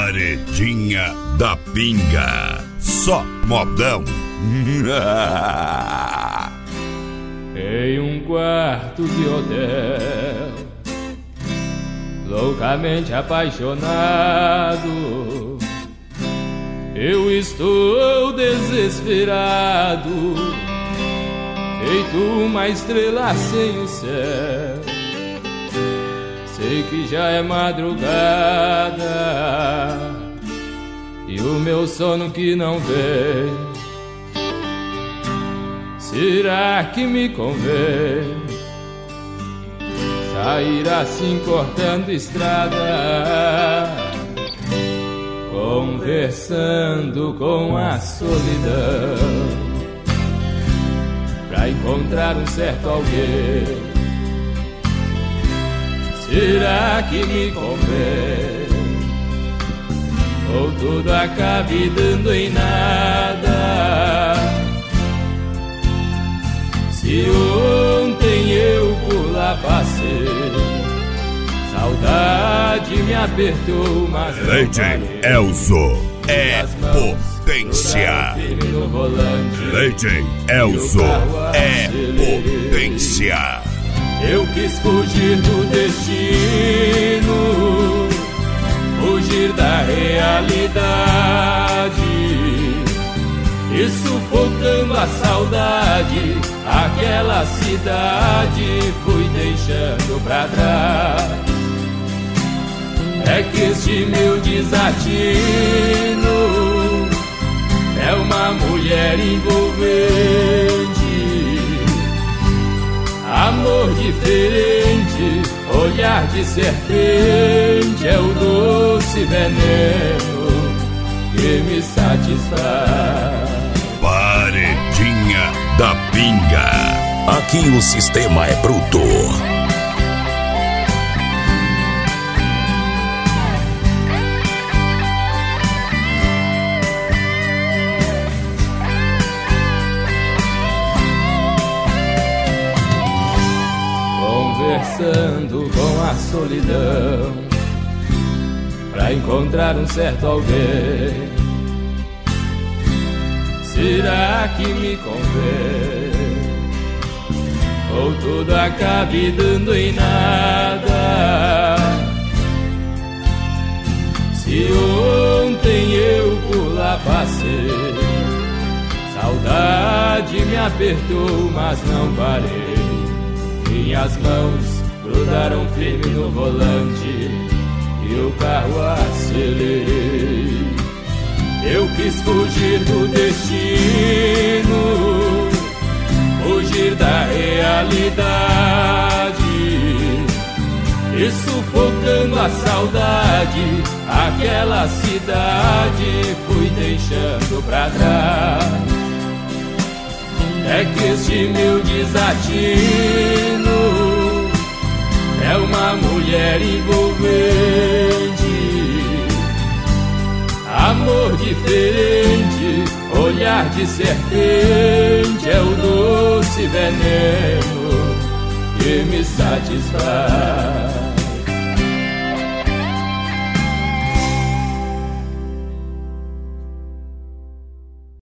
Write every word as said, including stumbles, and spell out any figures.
Paredinha da Pinga. Só modão. Em um quarto de hotel, loucamente apaixonado, eu estou desesperado, feito uma estrela sem o céu. Sei que já é madrugada e o meu sono que não vem. Será que me convém sair assim cortando estrada, conversando com a solidão, pra encontrar um certo alguém? Será que me convém, ou tudo acabe dando em nada? Se ontem eu por lá passei, saudade me apertou, mas não D J parei. Elzo é potência. D J Elzo é potência. Eu quis fugir do destino, fugir da realidade, e sufocando a saudade, aquela cidade fui deixando pra trás. É que este meu desatino é uma mulher envolvente, amor diferente, olhar de serpente, é o doce veneno que me satisfaz. Paredinha da Pinga. Aqui o sistema é bruto. Conversando com a solidão, pra encontrar um certo alguém. Será que me convém, ou tudo acabe dando em nada? Se ontem eu por lá passei, saudade me apertou, mas não parei. Minhas mãos grudaram firme no volante e o carro acelerei. Eu quis fugir do destino, fugir da realidade, e sufocando a saudade, aquela cidade fui deixando pra trás. É que este meu desatino é uma mulher envolvente, amor diferente, olhar de serpente, é o doce veneno que me satisfaz.